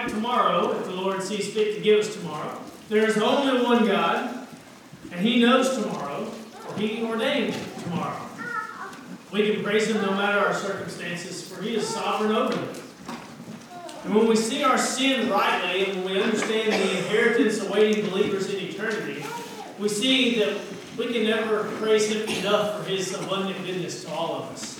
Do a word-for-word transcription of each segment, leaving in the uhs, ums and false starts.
like tomorrow, if the Lord sees fit to give us tomorrow. There is only one God, and He knows tomorrow, or He ordained tomorrow. We can praise Him no matter our circumstances, for He is sovereign over them. And when we see our sin rightly, and when we understand the inheritance awaiting believers in eternity, we see that we can never praise Him enough for His abundant goodness to all of us.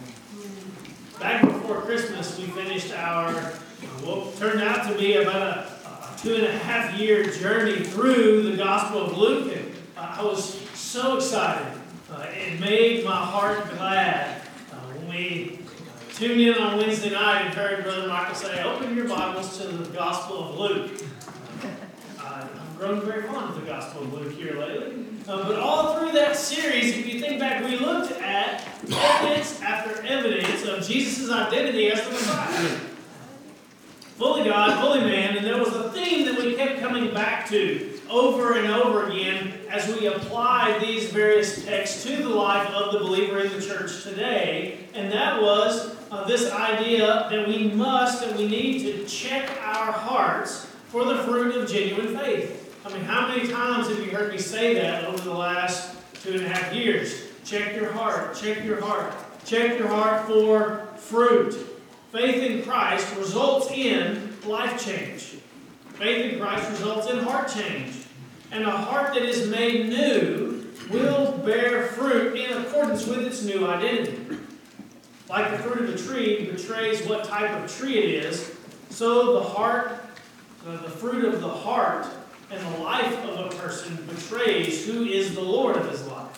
Back before Christmas, we finished our, what turned out to be about a, a two and a half year journey through the Gospel of Luke. And I was so excited. Uh, it made my heart glad uh, when we uh, tuned in on Wednesday night and heard Brother Michael say, "Open your Bibles to the Gospel of Luke." Uh, I've grown very fond of the Gospel of Luke here lately. Uh, but all through that series, if you think back, we looked at evidence after evidence of Jesus' identity as the Messiah. Fully God, fully man, and there was a theme that we kept coming back to over and over again as we applied these various texts to the life of the believer in the church today, and that was uh, this idea that we must and we need to check our hearts for the fruit of genuine faith. I mean, how many times have you heard me say that over the last two and a half years? Check your heart, check your heart, check your heart for fruit. Faith in Christ results in life change. Faith in Christ results in heart change. And a heart that is made new will bear fruit in accordance with its new identity. Like the fruit of a tree betrays what type of tree it is, so the heart, uh, the fruit of the heart and the life of a person betrays who is the Lord of his life.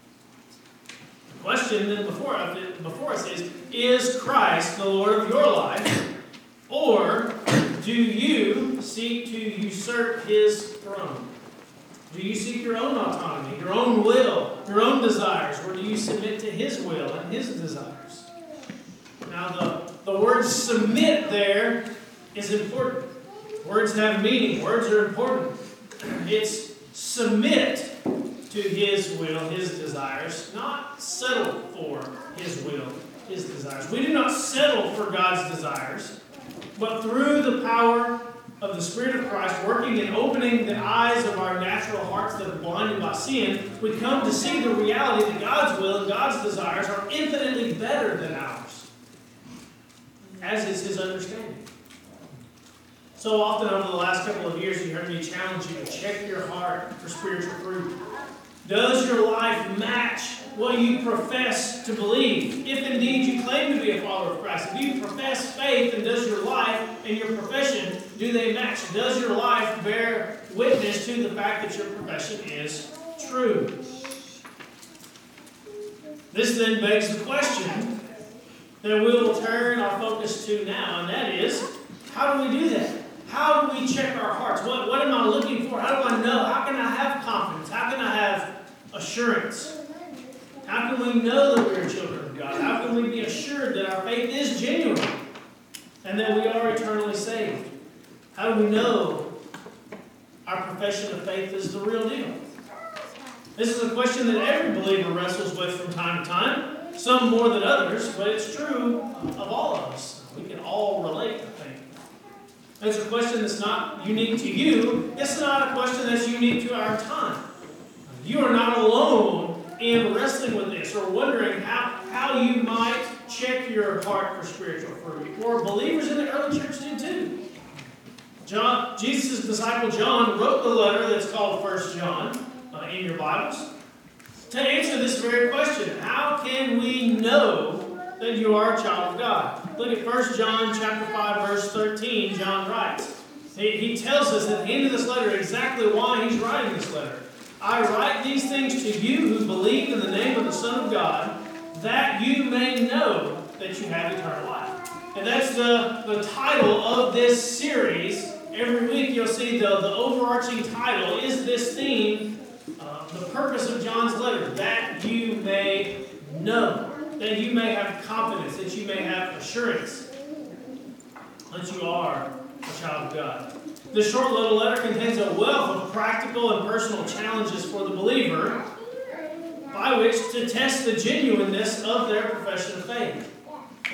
The question then before, before us is, is Christ the Lord of your life, or do you seek to usurp His throne? Do you seek your own autonomy, your own will, your own desires, or do you submit to His will and His desires? Now the, the word submit there is important. Words have meaning. Words are important. It's submit to His will, His desires, not settle for His will, His desires. We do not settle for God's desires, but through the power of the Spirit of Christ working and opening the eyes of our natural hearts that are blinded by sin, we come to see the reality that God's will and God's desires are infinitely better than ours, as is His understanding. So often over the last couple of years, you heard me challenge you to check your heart for spiritual fruit. Does your life match what you profess to believe? If indeed you claim to be a follower of Christ, if you profess faith, and does your life and your profession, do they match? Does your life bear witness to the fact that your profession is true? This then begs the question that we will turn our focus to now, and that is, how do we do that? How do we check our hearts? What, what am I looking for? How do I know? How can I have confidence? How can I have assurance? How can we know that we're children of God? How can we be assured that our faith is genuine and that we are eternally saved? How do we know our profession of faith is the real deal? This is a question that every believer wrestles with from time to time, some more than others, but it's true of all of us. We can all relate, I think. It's a question that's not unique to you. It's not a question that's unique to our time. You are not alone in wrestling with this or wondering how, how you might check your heart for spiritual fruit. Or believers in the early church did too. John, Jesus' disciple John wrote the letter that's called First John uh, in your Bibles to answer this very question. How can we know that you are a child of God? Look at First John chapter five, verse thirteen. John writes. He, he tells us at the end of this letter exactly why he's writing this letter. I write these things to you who believe in the name of the Son of God, that you may know that you have eternal life. And that's the, the title of this series. Every week you'll see the, the overarching title is this theme, uh, the purpose of John's letter, that you may know. That you may have confidence, that you may have assurance that you are a child of God. This short little letter contains a wealth of practical and personal challenges for the believer by which to test the genuineness of their profession of faith.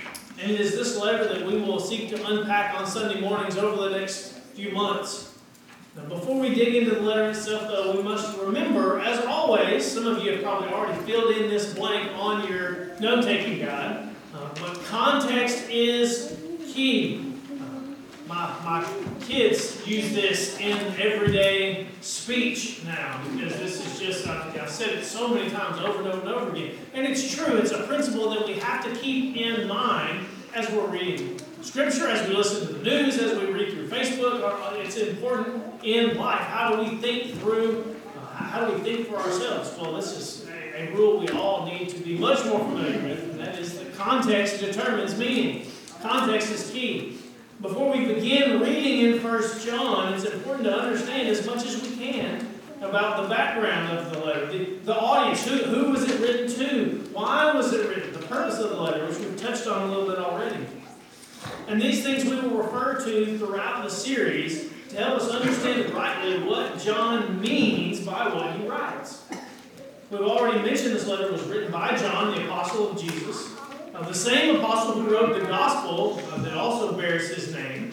And it is this letter that we will seek to unpack on Sunday mornings over the next few months. Now, before we dig into the letter itself, though, we must remember, as always, some of you have probably already filled in this blank on your note-taking guide, uh, but context is key. My, my kids use this in everyday speech now, because this is just, I've, I've said it so many times over and over and over again. And it's true, it's a principle that we have to keep in mind as we're reading Scripture, as we listen to the news, as we read through Facebook. It's important in life. How do we think through, uh, how do we think for ourselves? Well, this is a, a rule we all need to be much more familiar with, and that is that context determines meaning. Context is key. Before we begin reading in First John, it's important to understand as much as we can about the background of the letter, the, the audience, who, who was it written to, why was it written, the purpose of the letter, which we've touched on a little bit already. And these things we will refer to throughout the series to help us understand rightly what John means by what he writes. We've already mentioned this letter was written by John, the apostle of Jesus. Uh, the same apostle who wrote the gospel uh, that also bears his name.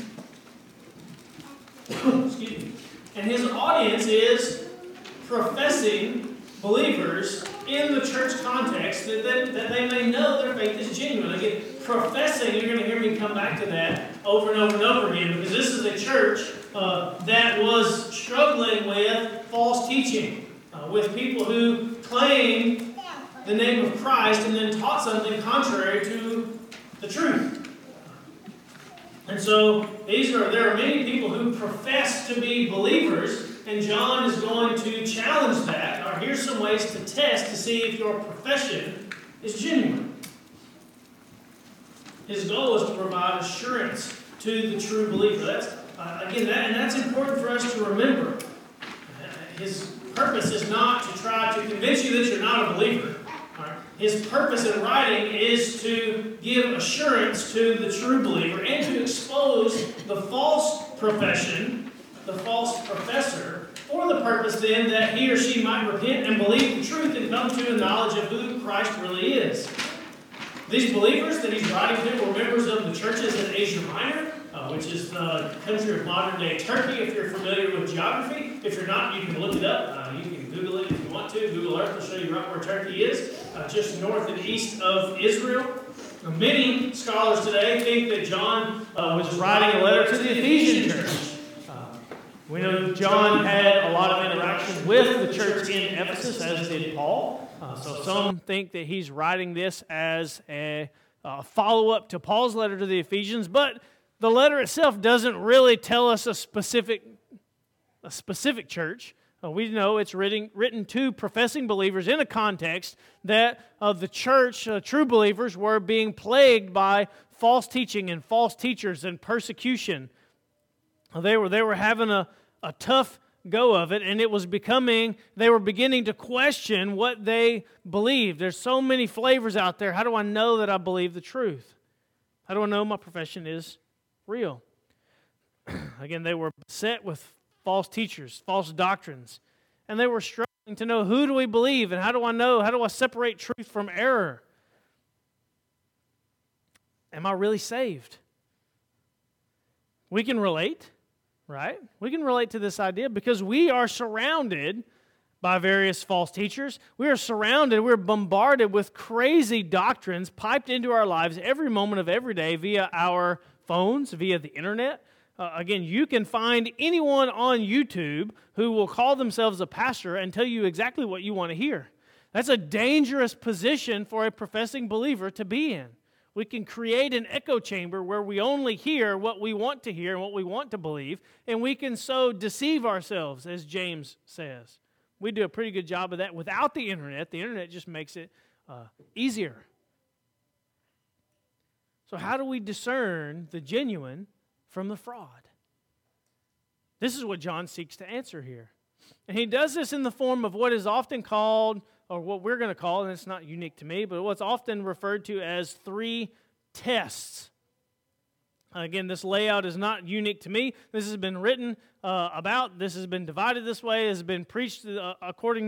Excuse me. And his audience is professing believers in the church context that, that, that they may know their faith is genuine. Again, professing, you're going to hear me come back to that over and over and over again, because this is a church uh, that was struggling with false teaching, uh, with people who claim the name of Christ and then taught something contrary to the truth. And so these are there are many people who profess to be believers, and John is going to challenge that. Or here's some ways to test to see if your profession is genuine. His goal is to provide assurance to the true believer. That's uh, again, that, and that's important for us to remember. His purpose is not to try to convince you that you're not a believer. His purpose in writing is to give assurance to the true believer and to expose the false profession, the false professor, for the purpose then that he or she might repent and believe the truth and come to a knowledge of who Christ really is. These believers that he's writing to were members of the churches in Asia Minor, uh, which is the country of modern-day Turkey, if you're familiar with geography. If you're not, you can look it up. Uh, you can Google it if you want to. Google Earth will show you right where Turkey is, uh, just north and east of Israel. Now, many scholars today think that John uh, was writing a letter to the Ephesian church. Uh, we know John had a lot of interaction with the church in Ephesus, as did Paul. Uh, so some think that he's writing this as a uh, follow-up to Paul's letter to the Ephesians, but the letter itself doesn't really tell us a specific, a specific church. Uh, we know it's written, written to professing believers in a context that uh, the church, uh, true believers, were being plagued by false teaching and false teachers and persecution. Uh, they were they were having a, a tough go of it, and it was becoming, they were beginning to question what they believed. There's so many flavors out there. How do I know that I believe the truth? How do I know my profession is real? Again, they were beset with false teachers, false doctrines, and they were struggling to know, who do we believe, and how do I know, how do I separate truth from error? Am I really saved? We can relate. Right? We can relate to this idea because we are surrounded by various false teachers. We are surrounded, we're bombarded with crazy doctrines piped into our lives every moment of every day via our phones, via the internet. Uh, again, you can find anyone on YouTube who will call themselves a pastor and tell you exactly what you want to hear. That's a dangerous position for a professing believer to be in. We can create an echo chamber where we only hear what we want to hear and what we want to believe, and we can so deceive ourselves, as James says. We do a pretty good job of that without the internet. The internet just makes it uh, easier. So how do we discern the genuine from the fraud? This is what John seeks to answer here. And he does this in the form of what is often called, or what we're going to call, and it's not unique to me, but what's often referred to as three tests. Again, this layout is not unique to me. This has been written uh, about. This has been divided this way. It has been preached uh, according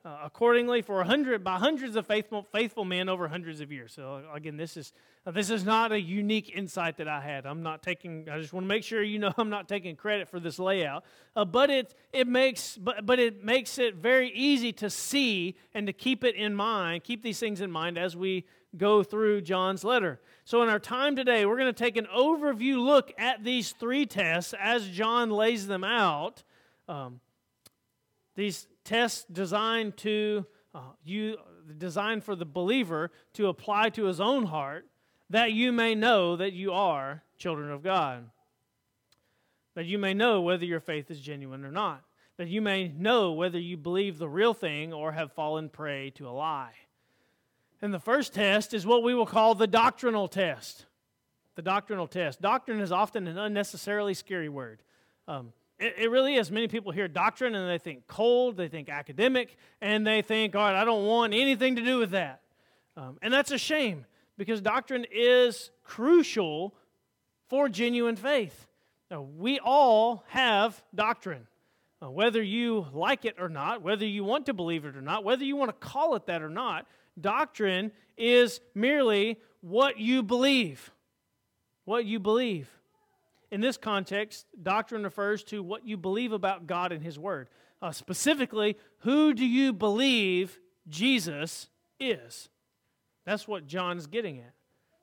uh, accordingly for a hundred by hundreds of faithful faithful men over hundreds of years. So again, this is uh, this is not a unique insight that I had. I'm not taking. I just want to make sure you know I'm not taking credit for this layout. Uh, but it it makes but but it makes it very easy to see and to keep it in mind. Keep these things in mind as we go through John's letter. So in our time today, we're going to take an overview look at these three tests as John lays them out. Um, these tests designed to uh, you designed for the believer to apply to his own heart, that you may know that you are children of God. That you may know whether your faith is genuine or not. That you may know whether you believe the real thing or have fallen prey to a lie. And the first test is what we will call the doctrinal test. The doctrinal test. Doctrine is often an unnecessarily scary word. Um, it, it really is. Many people hear doctrine and they think cold, they think academic, and they think, all right, I don't want anything to do with that. Um, and that's a shame, because doctrine is crucial for genuine faith. Now, we all have doctrine. Uh, whether you like it or not, whether you want to believe it or not, whether you want to call it that or not, doctrine is merely what you believe. What you believe. In this context, doctrine refers to what you believe about God and His Word. Uh, specifically, who do you believe Jesus is? That's what John's getting at.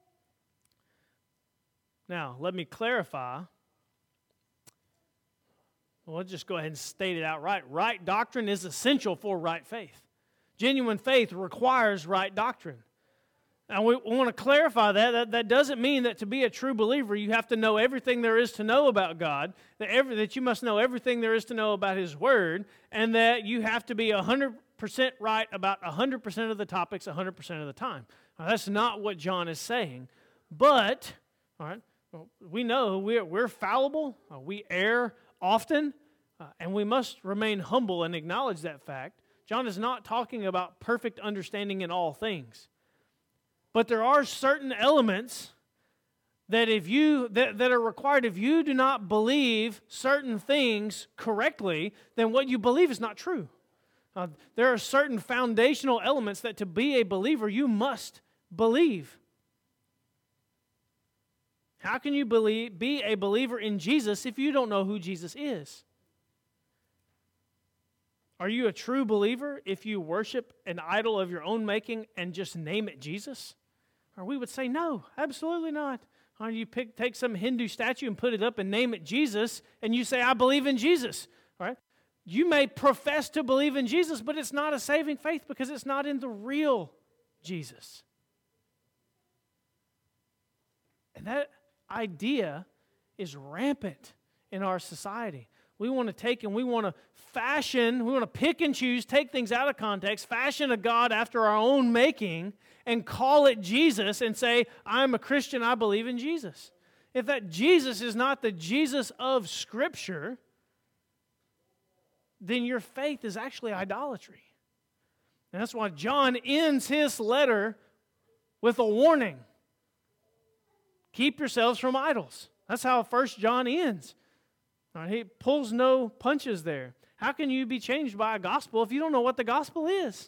Now, let me clarify. Well, let's just go ahead and state it outright. Right doctrine is essential for right faith. Genuine faith requires right doctrine. Now, we want to clarify that. that. That doesn't mean that to be a true believer, you have to know everything there is to know about God, that, every, that you must know everything there is to know about His Word, and that you have to be one hundred percent right about one hundred percent of the topics one hundred percent of the time. Now, that's not what John is saying. But, all right, well, we know we're, we're fallible, uh, we err often, uh, and we must remain humble and acknowledge that fact. John is not talking about perfect understanding in all things. But there are certain elements that if you that, that are required. If you do not believe certain things correctly, then what you believe is not true. Uh, there are certain foundational elements that to be a believer you must believe. How can you believe, be a believer in Jesus if you don't know who Jesus is? Are you a true believer if you worship an idol of your own making and just name it Jesus? Or we would say, no, absolutely not. Or you pick, take some Hindu statue and put it up and name it Jesus, and you say, I believe in Jesus. All right? You may profess to believe in Jesus, but it's not a saving faith because it's not in the real Jesus. And that idea is rampant in our society. We want to take and we want to fashion, we want to pick and choose, take things out of context, fashion a God after our own making, and call it Jesus and say, I'm a Christian, I believe in Jesus. If that Jesus is not the Jesus of Scripture, then your faith is actually idolatry. And that's why John ends his letter with a warning. Keep yourselves from idols. That's how First John ends. Right, he pulls no punches there. How can you be changed by a gospel if you don't know what the gospel is?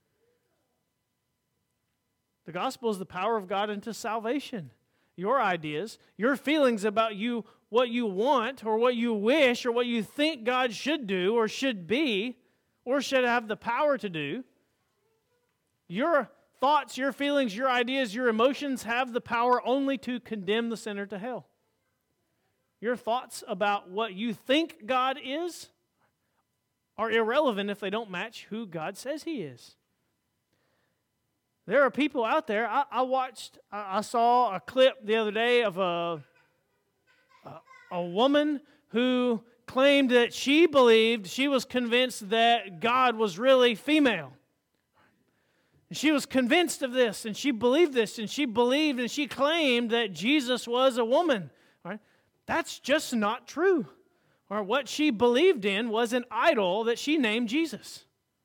The gospel is the power of God into salvation. Your ideas, your feelings about you, what you want or what you wish or what you think God should do or should be or should have the power to do, your thoughts, your feelings, your ideas, your emotions have the power only to condemn the sinner to hell. Your thoughts about what you think God is are irrelevant if they don't match who God says He is. There are people out there, I, I watched, I, I saw a clip the other day of a, a, a woman who claimed that she believed, she was convinced that God was really female. She was convinced of this, and she believed this, and she believed and she claimed that Jesus was a woman. All right? That's just not true. Or what she believed in was an idol that she named Jesus.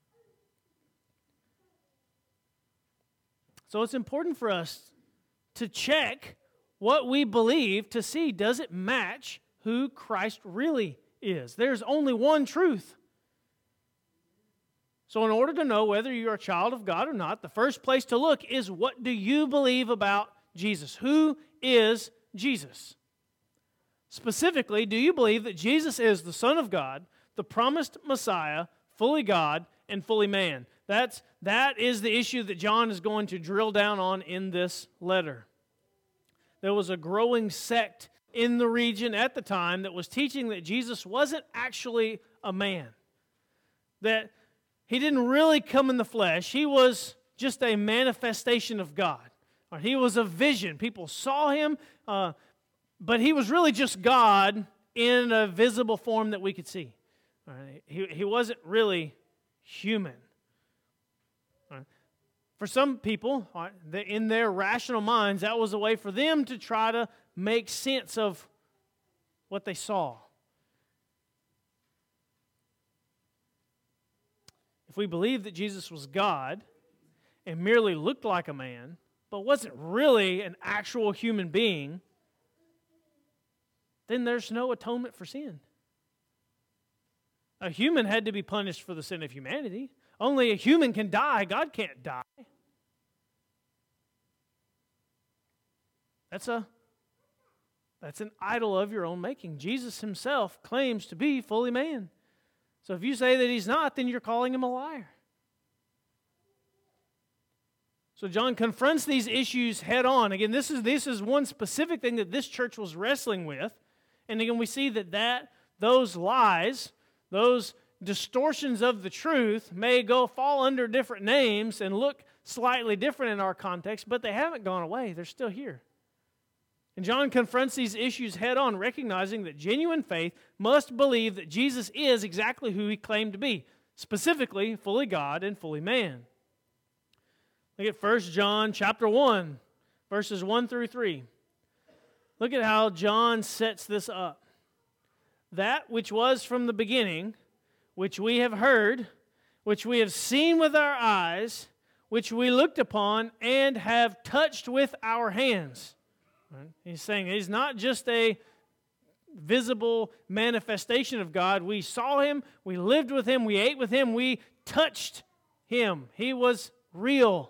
So it's important for us to check what we believe to see, does it match who Christ really is? There's only one truth. So in order to know whether you're a child of God or not, the first place to look is, what do you believe about Jesus? Who is Jesus? Specifically, do you believe that Jesus is the Son of God, the promised Messiah, fully God and fully man? That's, that is the issue that John is going to drill down on in this letter. There was a growing sect in the region at the time that was teaching that Jesus wasn't actually a man, that he didn't really come in the flesh. He was just a manifestation of God. Or he was a vision. People saw him, uh, but he was really just God in a visible form that we could see. All right? He, he wasn't really human. All right? For some people, all right, they, in their rational minds, that was a way for them to try to make sense of what they saw. If we believe that Jesus was God and merely looked like a man, but wasn't really an actual human being, then there's no atonement for sin. A human had to be punished for the sin of humanity. Only a human can die. God can't die. That's a that's an idol of your own making. Jesus himself claims to be fully man. So if you say that he's not, then you're calling him a liar. So John confronts these issues head on. Again, this is, this is one specific thing that this church was wrestling with. And again, we see that, that those lies, those distortions of the truth may go fall under different names and look slightly different in our context, but they haven't gone away. They're still here. And John confronts these issues head on, recognizing that genuine faith must believe that Jesus is exactly who he claimed to be, specifically fully God and fully man. Look at First John chapter one, verses one through three. Look at how John sets this up. That which was from the beginning, which we have heard, which we have seen with our eyes, which we looked upon and have touched with our hands. Right? He's saying he's not just a visible manifestation of God. We saw him, we lived with him, we ate with him, we touched him. He was real.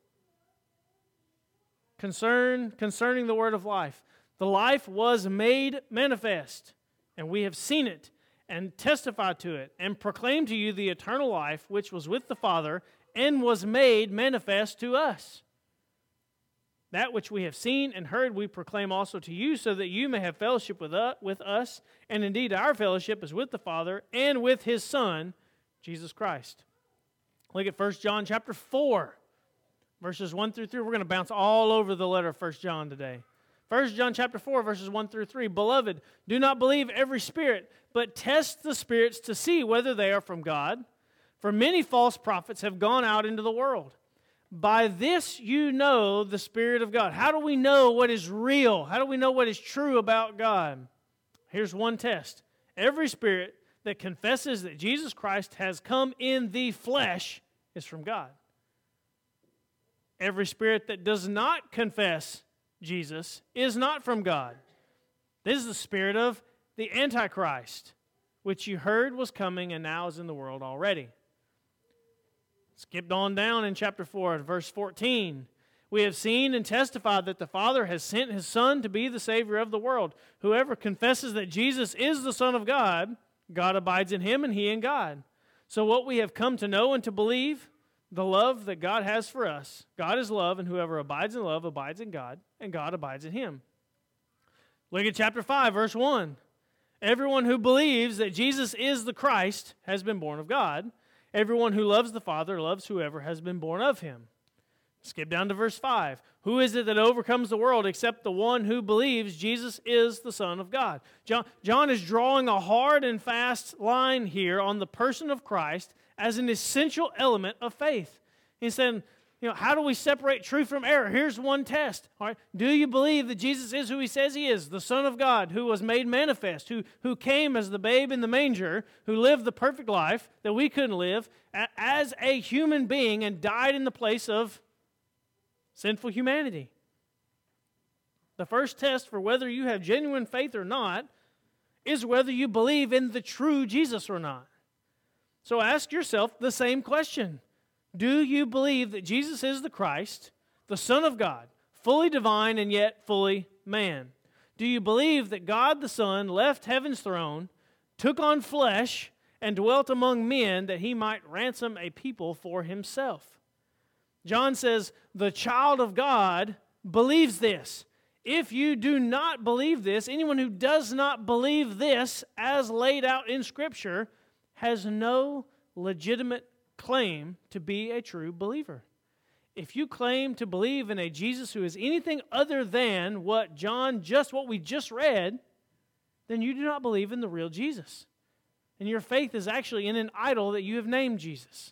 Concern, concerning the word of life. The life was made manifest, and we have seen it, and testified to it, and proclaimed to you the eternal life which was with the Father, and was made manifest to us. That which we have seen and heard we proclaim also to you, so that you may have fellowship with us, and indeed our fellowship is with the Father and with his Son, Jesus Christ. Look at First John chapter four, verses one through three. We're going to bounce all over the letter of First John today. First John chapter four, verses one through three. Beloved, do not believe every spirit, but test the spirits to see whether they are from God. For many false prophets have gone out into the world. By this you know the Spirit of God. How do we know what is real? How do we know what is true about God? Here's one test. Every spirit that confesses that Jesus Christ has come in the flesh is from God. Every spirit that does not confess Jesus is not from God. This is the spirit of the Antichrist, which you heard was coming and now is in the world already. Skipped on down in chapter four, verse fourteen. We have seen and testified that the Father has sent his Son to be the Savior of the world. Whoever confesses that Jesus is the Son of God, God abides in him and he in God. So what we have come to know and to believe, the love that God has for us. God is love, and whoever abides in love abides in God, and God abides in him. Look at chapter five, verse one. Everyone who believes that Jesus is the Christ has been born of God. Everyone who loves the Father loves whoever has been born of him. Skip down to verse five. Who is it that overcomes the world except the one who believes Jesus is the Son of God? John, John is drawing a hard and fast line here on the person of Christ as an essential element of faith. He said, you know, how do we separate truth from error? Here's one test. All right? Do you believe that Jesus is who he says he is, the Son of God, who was made manifest, who, who came as the babe in the manger, who lived the perfect life that we couldn't live, a, as a human being and died in the place of sinful humanity? The first test for whether you have genuine faith or not is whether you believe in the true Jesus or not. So ask yourself the same question. Do you believe that Jesus is the Christ, the Son of God, fully divine and yet fully man? Do you believe that God the Son left heaven's throne, took on flesh, and dwelt among men that he might ransom a people for himself? John says, the child of God believes this. If you do not believe this, anyone who does not believe this as laid out in Scripture has no legitimate claim to be a true believer. If you claim to believe in a Jesus who is anything other than what John just what we just read, then you do not believe in the real Jesus. And your faith is actually in an idol that you have named Jesus.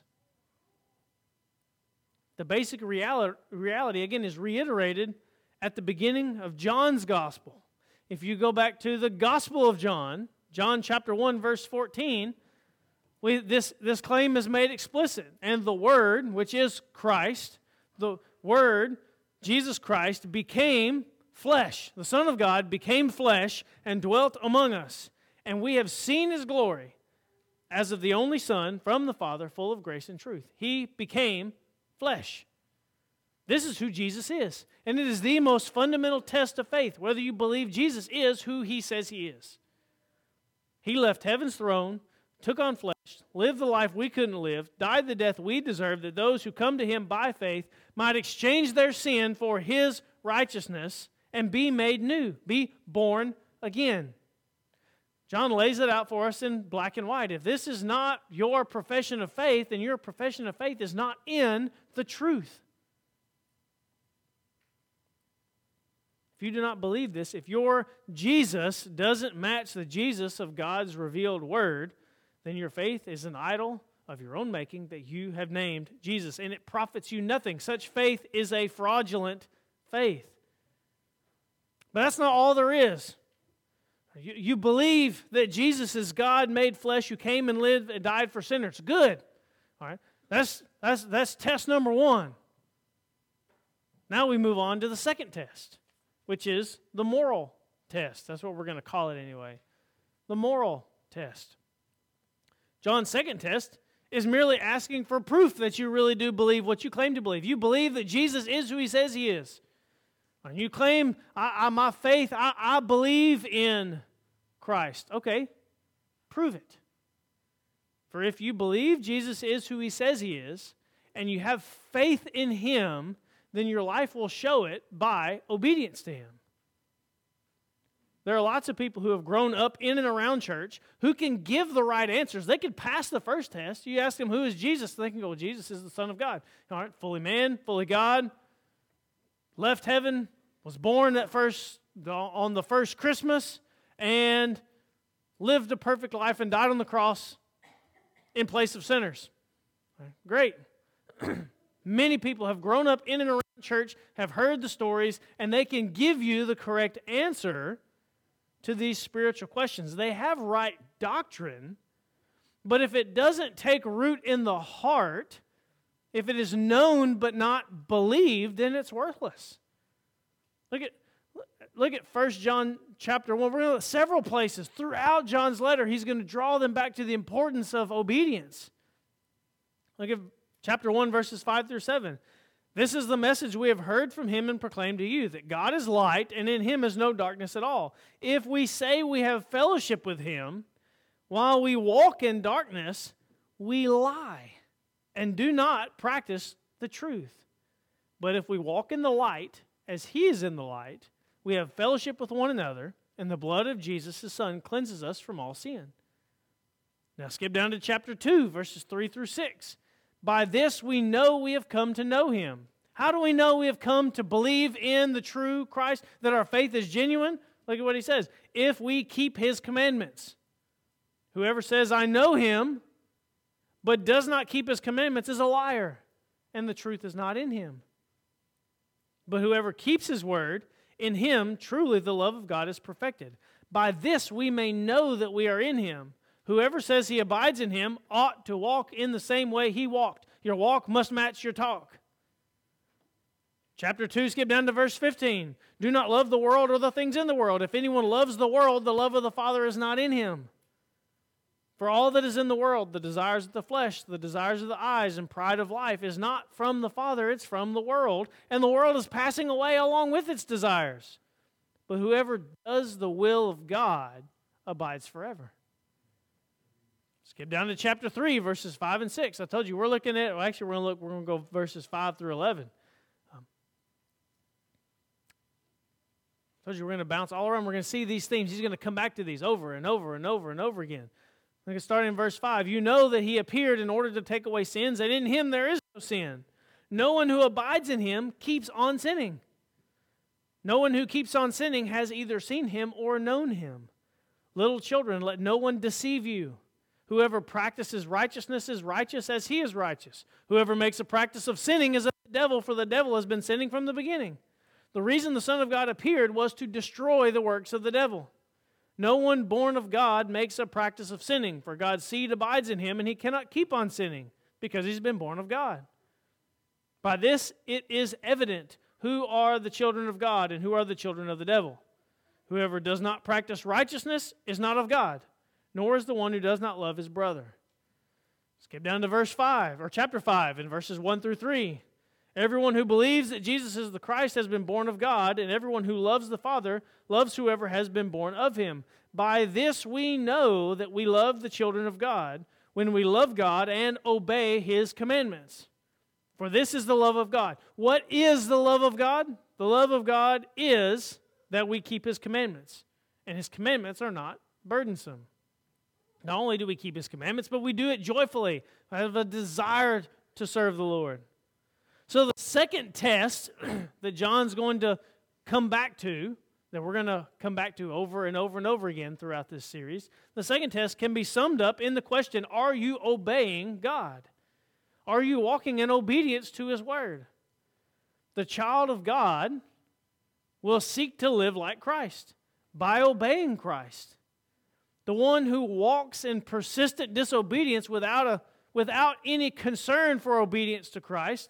The basic reality, reality again, is reiterated at the beginning of John's gospel. If you go back to the Gospel of John, John chapter one, verse fourteen, we, this, this claim is made explicit. And the Word, which is Christ, the Word, Jesus Christ, became flesh. The Son of God became flesh and dwelt among us. And we have seen His glory as of the only Son from the Father, full of grace and truth. He became flesh. This is who Jesus is. And it is the most fundamental test of faith, whether you believe Jesus is who He says He is. He left heaven's throne, took on flesh, lived the life we couldn't live, died the death we deserve, that those who come to Him by faith might exchange their sin for His righteousness and be made new, be born again. John lays it out for us in black and white. If this is not your profession of faith, then your profession of faith is not in the truth. If you do not believe this, if your Jesus doesn't match the Jesus of God's revealed Word, then your faith is an idol of your own making that you have named Jesus, and it profits you nothing. Such faith is a fraudulent faith. But that's not all there is. You, you believe that Jesus is God made flesh who came and lived and died for sinners. Good. All right. That's, that's, that's test number one. Now we move on to the second test, which is the moral test. That's what we're going to call it anyway. The moral test. John's second test is merely asking for proof that you really do believe what you claim to believe. You believe that Jesus is who He says He is. And you claim, I, I, my faith, I, I believe in Christ. Okay, prove it. For if you believe Jesus is who He says He is, and you have faith in Him, then your life will show it by obedience to Him. There are lots of people who have grown up in and around church who can give the right answers. They can pass the first test. You ask them, who is Jesus? They can go, well, Jesus is the Son of God. All right, fully man, fully God, left heaven, was born that first on the first Christmas, and lived a perfect life and died on the cross in place of sinners. Right, great. Many people have grown up in and around church, have heard the stories, and they can give you the correct answer to these spiritual questions. They have right doctrine, but if it doesn't take root in the heart, if it is known but not believed, then it's worthless. Look at look at First John chapter one. We're going to look at several places throughout John's letter. He's going to draw them back to the importance of obedience. Look at chapter one, verses five through seven. This is the message we have heard from Him and proclaimed to you, that God is light, and in Him is no darkness at all. If we say we have fellowship with Him, while we walk in darkness, we lie and do not practice the truth. But if we walk in the light, as He is in the light, we have fellowship with one another, and the blood of Jesus, His Son, cleanses us from all sin. Now skip down to chapter two, verses three through six. By this we know we have come to know Him. How do we know we have come to believe in the true Christ, that our faith is genuine? Look at what He says. If we keep His commandments. Whoever says, I know Him, but does not keep His commandments is a liar, and the truth is not in him. But whoever keeps His word, in him truly the love of God is perfected. By this we may know that we are in Him. Whoever says he abides in Him ought to walk in the same way He walked. Your walk must match your talk. Chapter two, skip down to verse fifteen. Do not love the world or the things in the world. If anyone loves the world, the love of the Father is not in him. For all that is in the world, the desires of the flesh, the desires of the eyes, and pride of life, is not from the Father, it's from the world. And the world is passing away along with its desires. But whoever does the will of God abides forever. Skip down to chapter three, verses five and six. I told you we're looking at, well, actually we're going to look, we're going to go verses five through eleven. Um, I told you we're going to bounce all around. We're going to see these themes. He's going to come back to these over and over and over and over again. I'm going to start in verse five. You know that he appeared in order to take away sins, and in him there is no sin. No one who abides in him keeps on sinning. No one who keeps on sinning has either seen him or known him. Little children, let no one deceive you. Whoever practices righteousness is righteous as he is righteous. Whoever makes a practice of sinning is of the devil, for the devil has been sinning from the beginning. The reason the Son of God appeared was to destroy the works of the devil. No one born of God makes a practice of sinning, for God's seed abides in him, and he cannot keep on sinning, because he's been born of God. By this it is evident who are the children of God and who are the children of the devil. Whoever does not practice righteousness is not of God, nor is the one who does not love his brother. Skip down to verse five, or chapter five, in verses one through three. Everyone who believes that Jesus is the Christ has been born of God, and everyone who loves the Father loves whoever has been born of him. By this we know that we love the children of God, when we love God and obey his commandments. For this is the love of God. What is the love of God? The love of God is that we keep his commandments, and his commandments are not burdensome. Not only do we keep his commandments, but we do it joyfully. I have a desire to serve the Lord. So the second test that John's going to come back to, that we're going to come back to over and over and over again throughout this series, the second test can be summed up in the question, are you obeying God? Are you walking in obedience to his word? The child of God will seek to live like Christ by obeying Christ. The one who walks in persistent disobedience without, a, without any concern for obedience to Christ,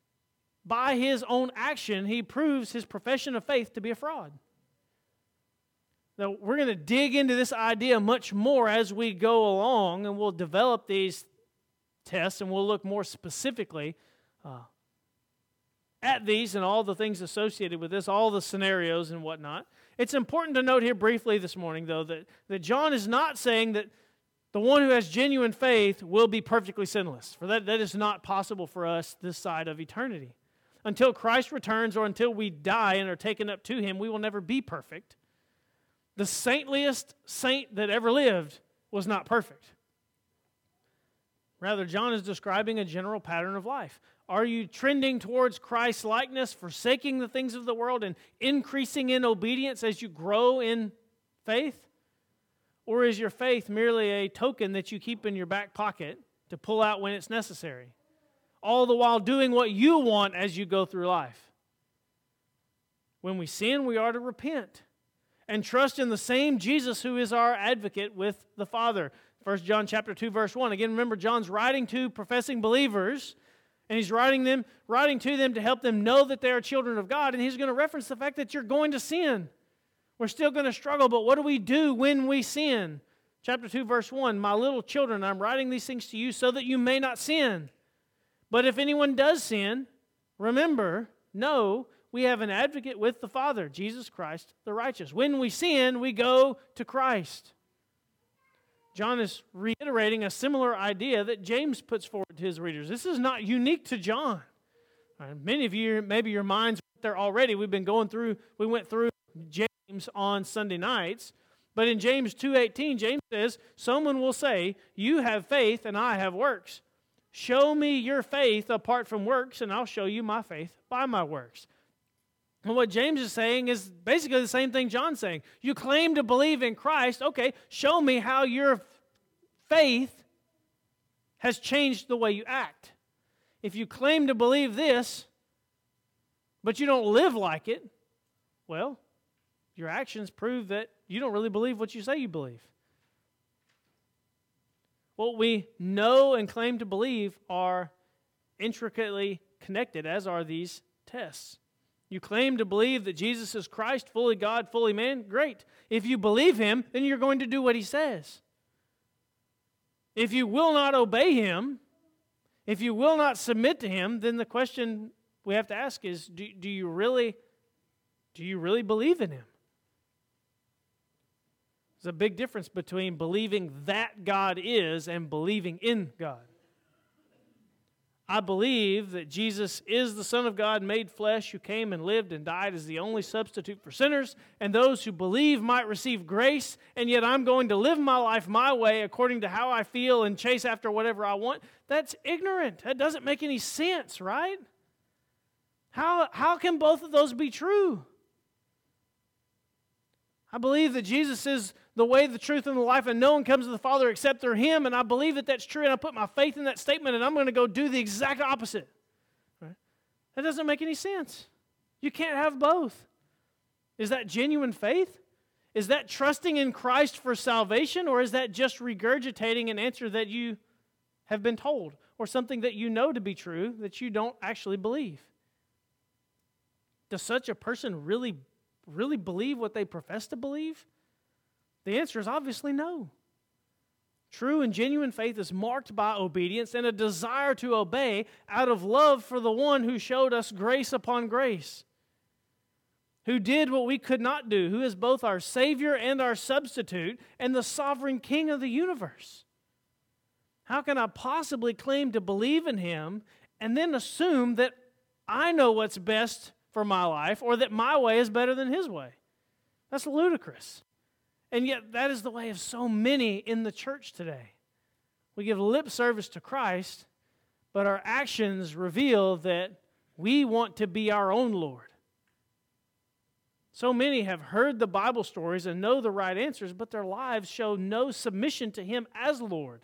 by his own action, he proves his profession of faith to be a fraud. Now, we're going to dig into this idea much more as we go along, and we'll develop these tests, and we'll look more specifically uh, at these and all the things associated with this, all the scenarios and whatnot. It's important to note here briefly this morning, though, that, that John is not saying that the one who has genuine faith will be perfectly sinless. For that, that is not possible for us this side of eternity. Until Christ returns or until we die and are taken up to him, we will never be perfect. The saintliest saint that ever lived was not perfect. Rather, John is describing a general pattern of life. Are you trending towards Christ's likeness, forsaking the things of the world and increasing in obedience as you grow in faith? Or is your faith merely a token that you keep in your back pocket to pull out when it's necessary? All the while doing what you want as you go through life. When we sin, we are to repent and trust in the same Jesus who is our advocate with the Father. First John chapter two, verse one. Again, remember, John's writing to professing believers, and he's writing them, writing to them to help them know that they are children of God, and he's going to reference the fact that you're going to sin. We're still going to struggle, but what do we do when we sin? Chapter two, verse one. My little children, I'm writing these things to you so that you may not sin. But if anyone does sin, remember, know, we have an advocate with the Father, Jesus Christ the righteous. When we sin, we go to Christ. John is reiterating a similar idea that James puts forward to his readers. This is not unique to John. Right, many of you, maybe your minds are there already. We've been going through, we went through James on Sunday nights. But in James two eighteen, James says, someone will say, you have faith and I have works. Show me your faith apart from works, and I'll show you my faith by my works. And what James is saying is basically the same thing John's saying. You claim to believe in Christ. Okay, show me how your faith has changed the way you act. If you claim to believe this, but you don't live like it, well, your actions prove that you don't really believe what you say you believe. What we know and claim to believe are intricately connected, as are these tests. You claim to believe that Jesus is Christ, fully God, fully man, great. If you believe him, then you're going to do what he says. If you will not obey Him, if you will not submit to Him, then the question we have to ask is, do, do you really, do you really believe in Him? There's a big difference between believing that God is and believing in God. I believe that Jesus is the Son of God made flesh, who came and lived and died as the only substitute for sinners, and those who believe might receive grace, and yet I'm going to live my life my way according to how I feel and chase after whatever I want. That's ignorant. That doesn't make any sense, right? How, how can both of those be true? I believe that Jesus is the way, the truth, and the life, and no one comes to the Father except through Him, and I believe that that's true, and I put my faith in that statement, and I'm going to go do the exact opposite. Right? That doesn't make any sense. You can't have both. Is that genuine faith? Is that trusting in Christ for salvation, or is that just regurgitating an answer that you have been told, or something that you know to be true that you don't actually believe? Does such a person really, really believe what they profess to believe? The answer is obviously no. True and genuine faith is marked by obedience and a desire to obey out of love for the one who showed us grace upon grace, who did what we could not do, who is both our Savior and our substitute and the sovereign King of the universe. How can I possibly claim to believe in Him and then assume that I know what's best for my life or that my way is better than His way? That's ludicrous. And yet that is the way of so many in the church today. We give lip service to Christ, but our actions reveal that we want to be our own Lord. So many have heard the Bible stories and know the right answers, but their lives show no submission to Him as Lord.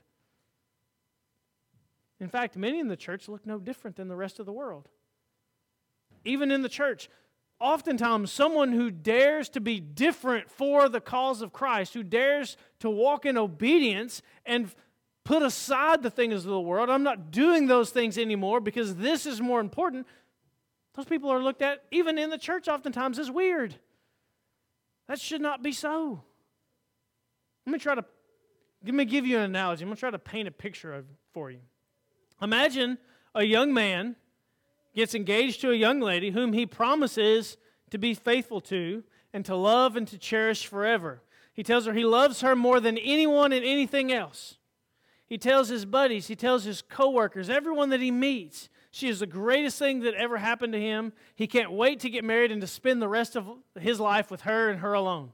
In fact, many in the church look no different than the rest of the world. Even in the church, oftentimes someone who dares to be different for the cause of Christ, who dares to walk in obedience and put aside the things of the world, I'm not doing those things anymore because this is more important, those people are looked at, even in the church oftentimes, as weird. That should not be so. Let me try to, let me give you an analogy. I'm going to try to paint a picture of, for you. Imagine a young man gets engaged to a young lady whom he promises to be faithful to and to love and to cherish forever. He tells her he loves her more than anyone and anything else. He tells his buddies, he tells his coworkers, everyone that he meets, she is the greatest thing that ever happened to him. He can't wait to get married and to spend the rest of his life with her and her alone.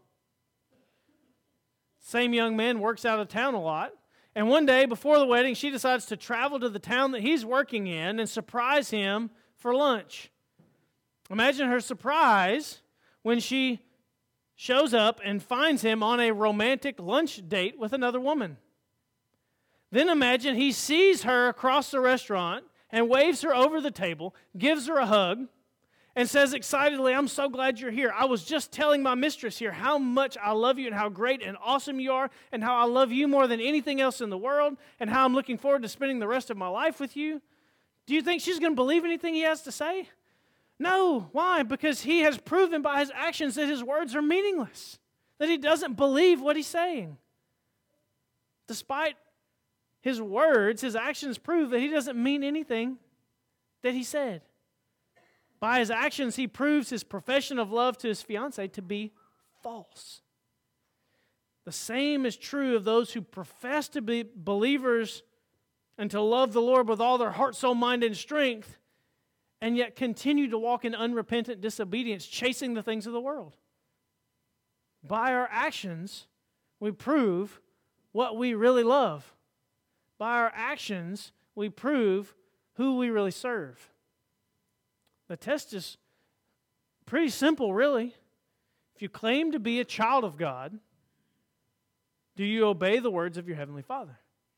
Same young man works out of town a lot. And one day before the wedding, she decides to travel to the town that he's working in and surprise him for lunch. Imagine her surprise when she shows up and finds him on a romantic lunch date with another woman. Then imagine he sees her across the restaurant and waves her over the table, gives her a hug, and says excitedly, "I'm so glad you're here. I was just telling my mistress here how much I love you and how great and awesome you are and how I love you more than anything else in the world and how I'm looking forward to spending the rest of my life with you." Do you think she's going to believe anything he has to say? No. Why? Because he has proven by his actions that his words are meaningless, that he doesn't believe what he's saying. Despite his words, his actions prove that he doesn't mean anything that he said. By his actions, he proves his profession of love to his fiancée to be false. The same is true of those who profess to be believers and to love the Lord with all their heart, soul, mind, and strength, and yet continue to walk in unrepentant disobedience, chasing the things of the world. By our actions, we prove what we really love. By our actions, we prove who we really serve. The test is pretty simple, really. If you claim to be a child of God, do you obey the words of your Heavenly Father?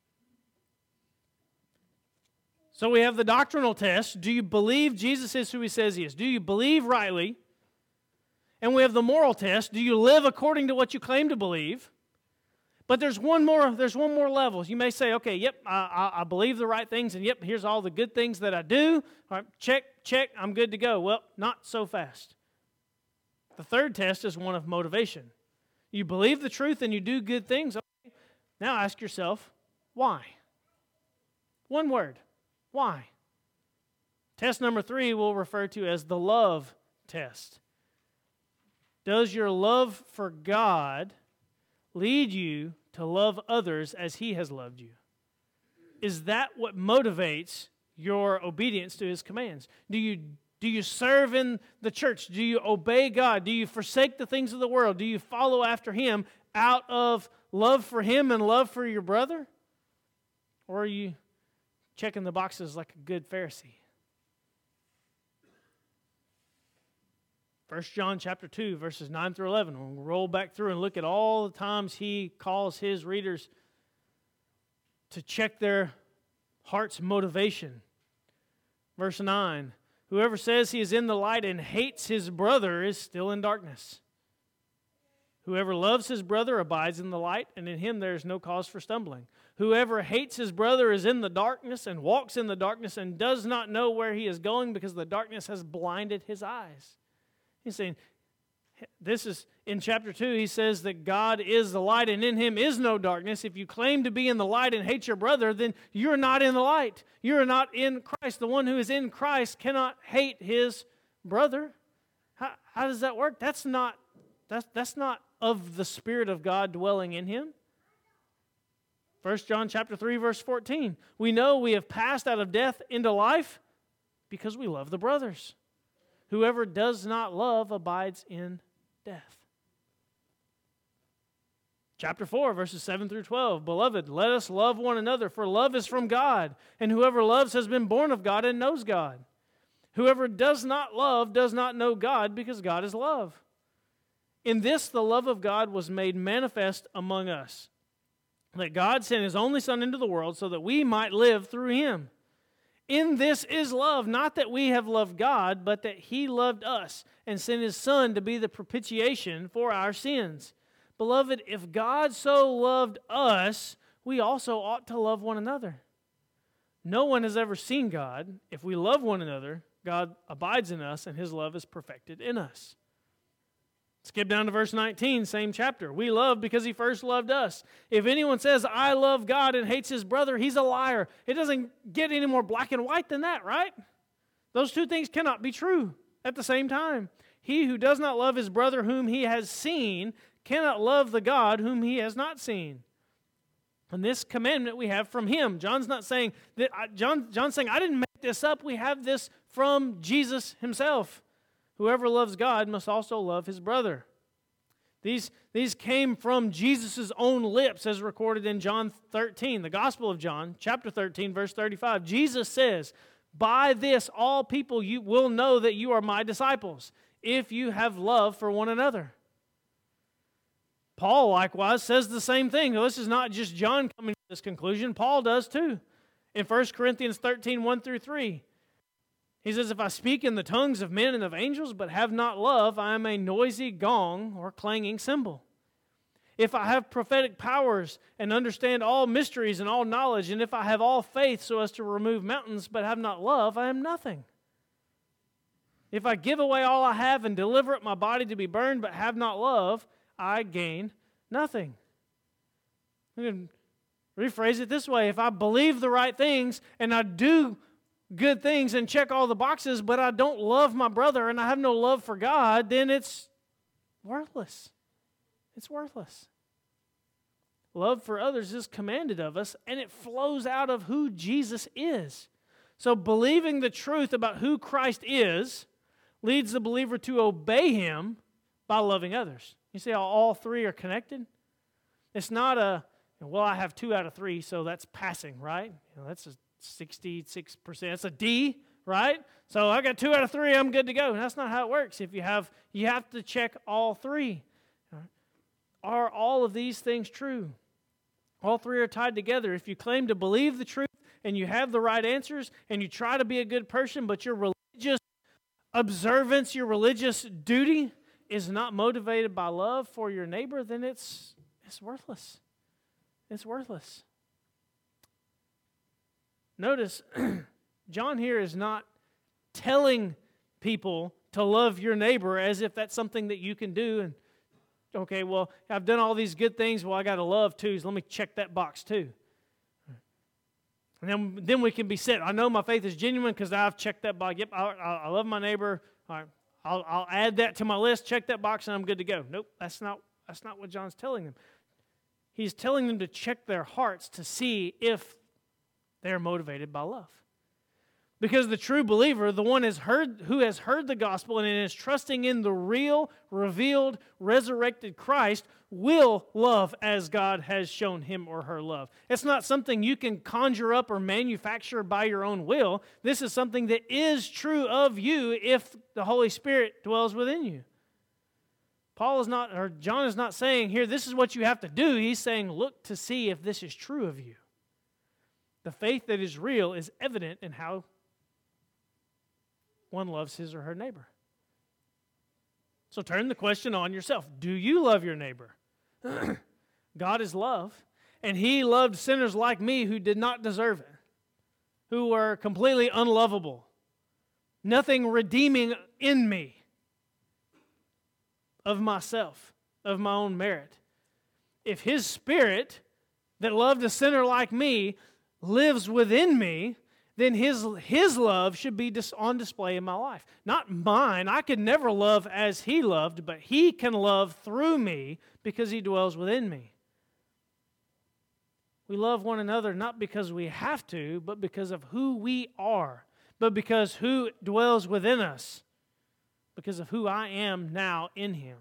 So we have the doctrinal test. Do you believe Jesus is who He says He is? Do you believe rightly? And we have the moral test. Do you live according to what you claim to believe? But there's one more, there's one more level. You may say, okay, yep, I, I, I believe the right things, and yep, here's all the good things that I do. All right, check, check, I'm good to go. Well, not so fast. The third test is one of motivation. You believe the truth and you do good things. Okay. Now ask yourself, Why? One word. Why? Test number three we'll refer to as the love test. Does your love for God lead you to love others as He has loved you? Is that what motivates your obedience to His commands? Do you, do you serve in the church? Do you obey God? Do you forsake the things of the world? Do you follow after Him out of love for Him and love for your brother? Or are you checking the boxes like a good Pharisee? First John chapter two, verses nine through eleven. We'll roll back through and look at all the times he calls his readers to check their heart's motivation. Verse nine, whoever says he is in the light and hates his brother is still in darkness. Whoever loves his brother abides in the light, and in him there is no cause for stumbling. Whoever hates his brother is in the darkness and walks in the darkness and does not know where he is going because the darkness has blinded his eyes. He's saying, this is, in chapter two, he says that God is the light and in Him is no darkness. If you claim to be in the light and hate your brother, then you're not in the light. You're not in Christ. The one who is in Christ cannot hate his brother. How, how does that work? That's not, that's, that's not of the Spirit of God dwelling in him. First John chapter three, verse fourteen. We know we have passed out of death into life because we love the brothers. Whoever does not love abides in death. Chapter four, verses seven through twelve. Beloved, let us love one another, for love is from God, and whoever loves has been born of God and knows God. Whoever does not love does not know God, because God is love. In this the love of God was made manifest among us, that God sent His only Son into the world so that we might live through Him. In this is love, not that we have loved God, but that He loved us and sent His Son to be the propitiation for our sins. Beloved, if God so loved us, we also ought to love one another. No one has ever seen God. If we love one another, God abides in us and His love is perfected in us. Skip down to verse nineteen, same chapter. We love because He first loved us. If anyone says, I love God and hates his brother, he's a liar. It doesn't get any more black and white than that, right? Those two things cannot be true at the same time. He who does not love his brother whom he has seen cannot love the God whom he has not seen. And this commandment we have from Him. John's not saying that, John, John's saying, I didn't make this up. We have this from Jesus Himself. Whoever loves God must also love his brother. These, these came from Jesus' own lips as recorded in John thirteen, the Gospel of John, chapter thirteen, verse thirty-five. Jesus says, by this all people you will know that you are my disciples, if you have love for one another. Paul likewise says the same thing. Now, this is not just John coming to this conclusion. Paul does too. In First Corinthians thirteen, one through three. He says, if I speak in the tongues of men and of angels, but have not love, I am a noisy gong or clanging cymbal. If I have prophetic powers and understand all mysteries and all knowledge, and if I have all faith so as to remove mountains, but have not love, I am nothing. If I give away all I have and deliver up my body to be burned, but have not love, I gain nothing. I'm going to rephrase it this way. If I believe the right things and I do good things and check all the boxes, but I don't love my brother and I have no love for God, then it's worthless. It's worthless. Love for others is commanded of us, and it flows out of who Jesus is. So believing the truth about who Christ is leads the believer to obey Him by loving others. You see how all three are connected? It's not a, well, I have two out of three, so that's passing, right? You know, that's a sixty-six percent. It's a D, right? So I got two out of three, I'm good to go. That's not how it works. If you have, you have to check all three. Are all of these things true? All three are tied together. If you claim to believe the truth and you have the right answers and you try to be a good person, but your religious observance, your religious duty is not motivated by love for your neighbor, then it's it's worthless. It's worthless. Notice, John here is not telling people to love your neighbor as if that's something that you can do. And, okay, well, I've done all these good things. Well, I got to love too, so let me check that box too. And then, then we can be set. I know my faith is genuine because I've checked that box. Yep, I, I, I love my neighbor. All right, I'll, I'll add that to my list, check that box, and I'm good to go. Nope, that's not, that's not what John's telling them. He's telling them to check their hearts to see if they're motivated by love. Because the true believer, the one has heard, who has heard the gospel and is trusting in the real, revealed, resurrected Christ, will love as God has shown him or her love. It's not something you can conjure up or manufacture by your own will. This is something that is true of you if the Holy Spirit dwells within you. Paul is not, or John is not saying here, this is what you have to do. He's saying, look to see if this is true of you. The faith that is real is evident in how one loves his or her neighbor. So turn the question on yourself. Do you love your neighbor? God is love, and he loved sinners like me who did not deserve it, who were completely unlovable, nothing redeeming in me of myself, of my own merit. If his Spirit that loved a sinner like me lives within me, then his, his love should be dis- on display in my life. Not mine. I could never love as he loved, but he can love through me because he dwells within me. We love one another not because we have to, but because of who we are, but because who dwells within us, because of who I am now in him.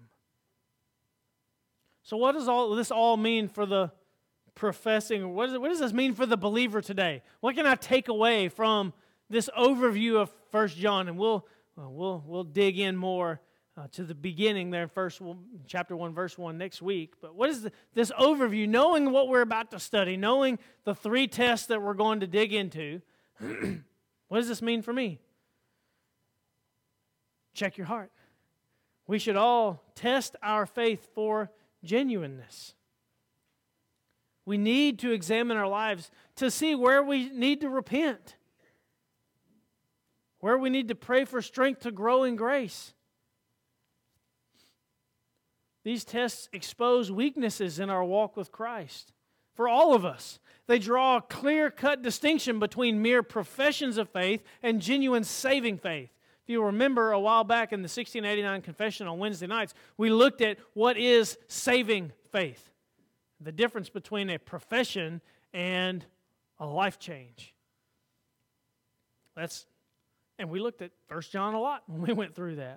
So what does all this all mean for the professing, what, is it, what does this mean for the believer today? What can I take away from this overview of First John? And we'll well, we'll we'll dig in more uh, to the beginning there in first chapter one, verse one next week. But what is the, this overview? Knowing what we're about to study, knowing the three tests that we're going to dig into, what does this mean for me? Check your heart. We should all test our faith for genuineness. We need to examine our lives to see where we need to repent, where we need to pray for strength to grow in grace. These tests expose weaknesses in our walk with Christ. For all of us, they draw a clear-cut distinction between mere professions of faith and genuine saving faith. If you remember a while back in the sixteen eighty-nine confession on Wednesday nights, we looked at what is saving faith. The difference between a profession and a life change. That's, and we looked at First John a lot when we went through that.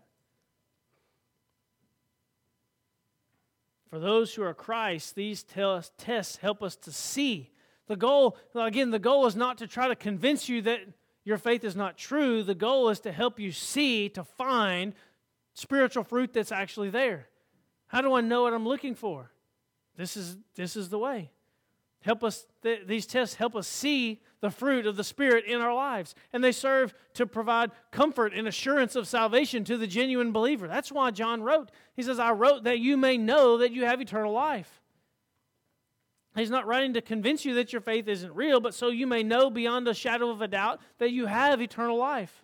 For those who are Christ, these tests help us to see. The goal, again, the goal is not to try to convince you that your faith is not true. The goal is to help you see, to find spiritual fruit that's actually there. How do I know what I'm looking for? This is this is the way. Help us. Th- these tests help us see the fruit of the Spirit in our lives, and they serve to provide comfort and assurance of salvation to the genuine believer. That's why John wrote. He says, "I wrote that you may know that you have eternal life." He's not writing to convince you that your faith isn't real, but so you may know beyond a shadow of a doubt that you have eternal life.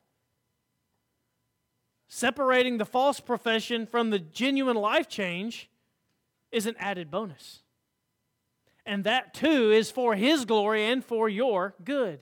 Separating the false profession from the genuine life change is an added bonus. And that too is for His glory and for your good.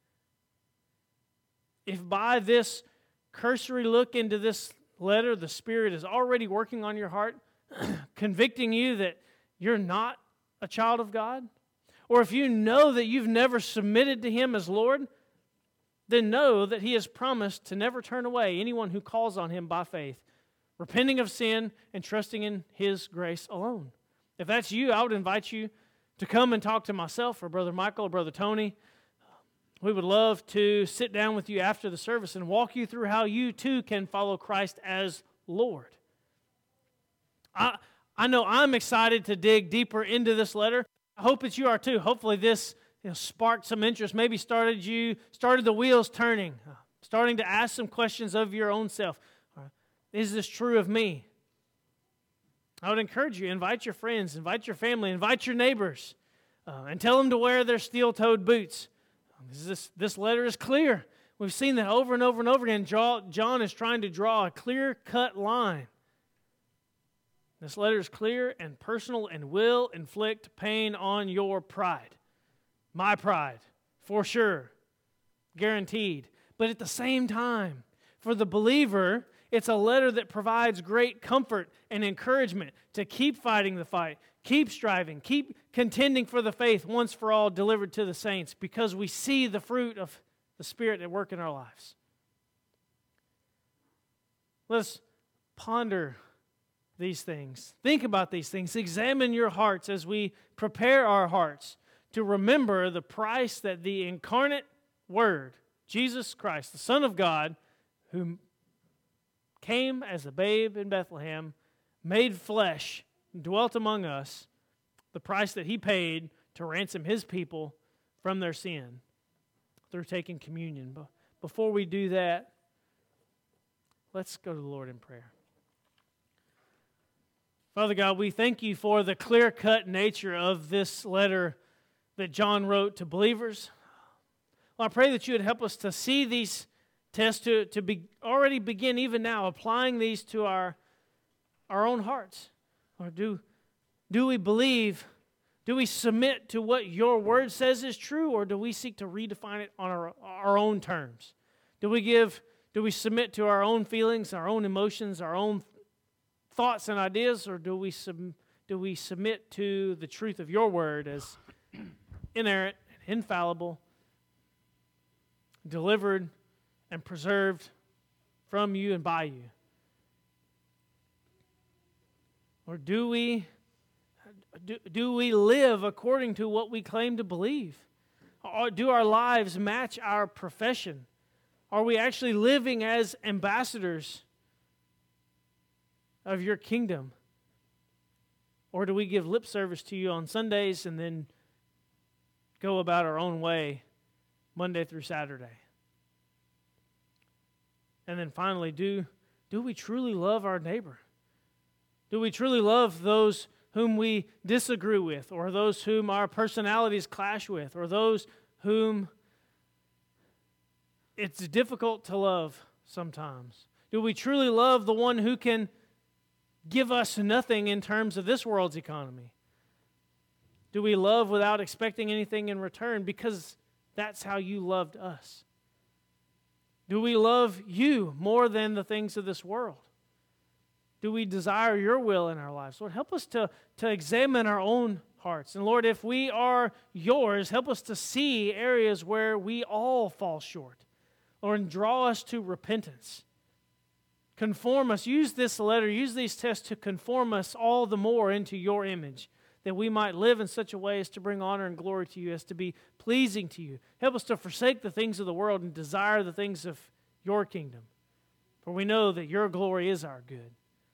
If by this cursory look into this letter, the Spirit is already working on your heart, convicting you that you're not a child of God, or if you know that you've never submitted to Him as Lord, then know that He has promised to never turn away anyone who calls on Him by faith, repenting of sin and trusting in His grace alone. If that's you, I would invite you to come and talk to myself or Brother Michael or Brother Tony. We would love to sit down with you after the service and walk you through how you too can follow Christ as Lord. I, I know I'm excited to dig deeper into this letter. I hope that you are too. Hopefully this you know, sparked some interest, maybe started you, started the wheels turning, uh, starting to ask some questions of your own self. Uh, is this true of me? I would encourage you, invite your friends, invite your family, invite your neighbors, uh, and tell them to wear their steel-toed boots. This, this letter is clear. We've seen that over and over and over again. John is trying to draw a clear-cut line. This letter is clear and personal and will inflict pain on your pride, my pride, for sure, guaranteed. But at the same time, for the believer, it's a letter that provides great comfort and encouragement to keep fighting the fight, keep striving, keep contending for the faith once for all delivered to the saints, because we see the fruit of the Spirit at work in our lives. Let's ponder these things. Think about these things. Examine your hearts as we prepare our hearts to remember the price that the incarnate Word, Jesus Christ, the Son of God, who came as a babe in Bethlehem, made flesh, dwelt among us, the price that He paid to ransom His people from their sin through taking communion. But before we do that, let's go to the Lord in prayer. Father God, we thank You for the clear-cut nature of this letter that John wrote to believers. Well, I pray that You would help us to see these tests, to, to be already begin even now applying these to our, our own hearts. Or do, do we believe, do we submit to what Your Word says is true, or do we seek to redefine it on our, our own terms? Do we give, do we submit to our own feelings, our own emotions, our own thoughts and ideas, or do we sub, do we submit to the truth of Your Word as inerrant and infallible, delivered and preserved from You and by You? Or do we do, do we live according to what we claim to believe? Or do our lives match our profession? Are we actually living as ambassadors of Your kingdom? Or do we give lip service to You on Sundays and then go about our own way Monday through Saturday? And then finally, do, do we truly love our neighbor? Do we truly love those whom we disagree with, or those whom our personalities clash with, or those whom it's difficult to love sometimes? Do we truly love the one who can give us nothing in terms of this world's economy? Do we love without expecting anything in return because that's how You loved us? Do we love You more than the things of this world? Do we desire Your will in our lives? Lord, help us to, to examine our own hearts. And Lord, if we are Yours, help us to see areas where we all fall short. Lord, and draw us to repentance. Conform us. Use this letter, use these tests to conform us all the more into Your image, that we might live in such a way as to bring honor and glory to You, as to be pleasing to You. Help us to forsake the things of the world and desire the things of Your kingdom. For we know that Your glory is our good.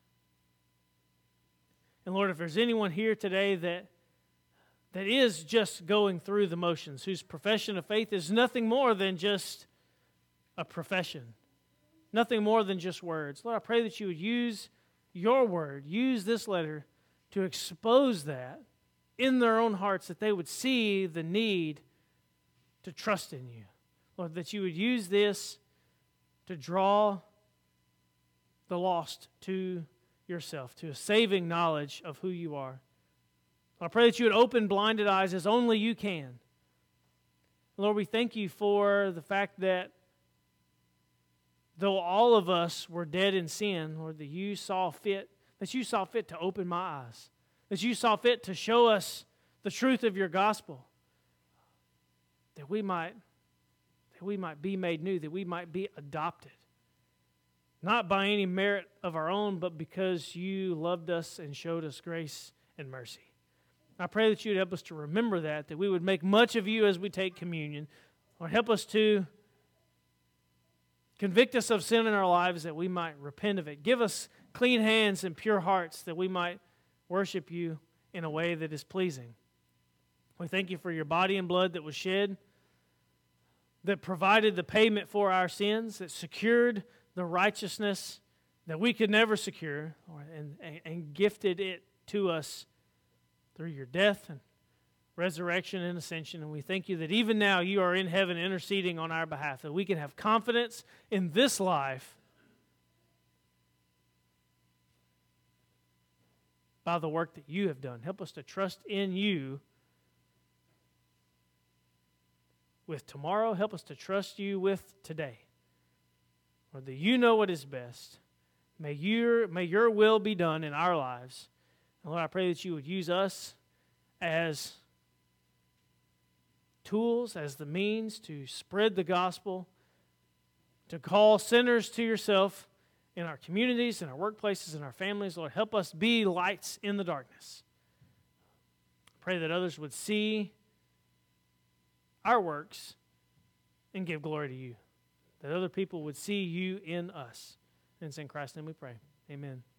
And Lord, if there's anyone here today that, that is just going through the motions, whose profession of faith is nothing more than just a profession, nothing more than just words, Lord, I pray that You would use Your Word, use this letter to expose that in their own hearts, that they would see the need to trust in You. Lord, that You would use this to draw the lost to Yourself, to a saving knowledge of who You are. I pray that You would open blinded eyes as only You can. Lord, we thank You for the fact that though all of us were dead in sin, Lord, that You saw fit, that You saw fit to open my eyes, that You saw fit to show us the truth of Your gospel, that we might, that we might be made new, that we might be adopted. Not by any merit of our own, but because You loved us and showed us grace and mercy. I pray that You'd help us to remember that, that we would make much of You as we take communion, or help us to convict us of sin in our lives that we might repent of it. Give us clean hands and pure hearts that we might worship You in a way that is pleasing. We thank You for Your body and blood that was shed, that provided the payment for our sins, that secured the righteousness that we could never secure, and, and, and gifted it to us through Your death and resurrection and ascension. And we thank You that even now You are in heaven interceding on our behalf, that we can have confidence in this life by the work that You have done. Help us to trust in You with tomorrow. Help us to trust you with today. Lord, that you know what is best. May your, may your will be done in our lives. And Lord, I pray that you would use us as tools, as the means to spread the gospel, to call sinners to yourself in our communities, in our workplaces, in our families. Lord, help us be lights in the darkness. Pray that others would see our works and give glory to you. That other people would see you in us. And it's in Christ's name we pray. Amen.